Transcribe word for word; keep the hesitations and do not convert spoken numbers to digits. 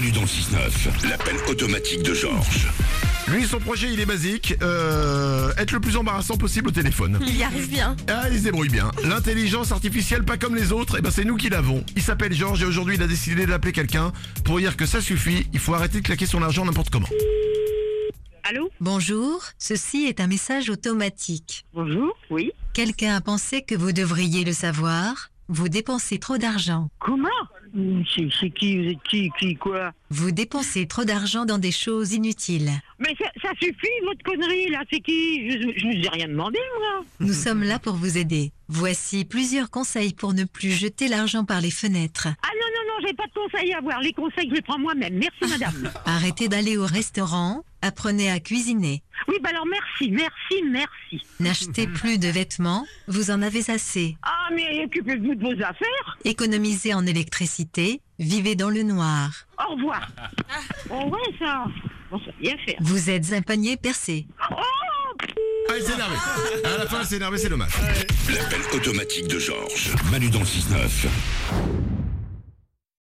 Manu dans le six neuf, l'appel automatique de Georges. Lui, son projet, il est basique. Euh, être le plus embarrassant possible au téléphone. Il y arrive bien. Ah, il se débrouille bien. L'intelligence artificielle, pas comme les autres, eh ben c'est nous qui l'avons. Il s'appelle Georges et aujourd'hui, il a décidé d'appeler quelqu'un pour dire que ça suffit. Il faut arrêter de claquer son argent n'importe comment. Allô? Bonjour, ceci est un message automatique. Bonjour, oui. Quelqu'un a pensé que vous devriez le savoir. Vous dépensez trop d'argent. Comment? C'est c'est qui? Vous êtes qui? Qui? Quoi? Vous dépensez trop d'argent dans des choses inutiles. Mais ça, ça suffit, votre connerie, là. C'est qui? Je, je ne vous ai rien demandé, moi. Nous sommes là pour vous aider. Voici plusieurs conseils pour ne plus jeter l'argent par les fenêtres. Ah non, non, non, j'ai pas de conseils à avoir. Les conseils, je les prends moi-même. Merci, madame. Arrêtez d'aller au restaurant. Apprenez à cuisiner. Oui, bah alors merci, merci, merci. N'achetez plus de vêtements. Vous en avez assez. Ah, mais occupez-vous de vos affaires. Économisez en électricité. Vivez dans le noir. Au revoir. Oh ouais, ça. Bon, ça va bien faire. Vous êtes un panier percé. Oh! Ah, il s'est énervé. À la fin, il s'est énervé, c'est dommage. L'appel automatique de Georges. Manu dans le six neuf.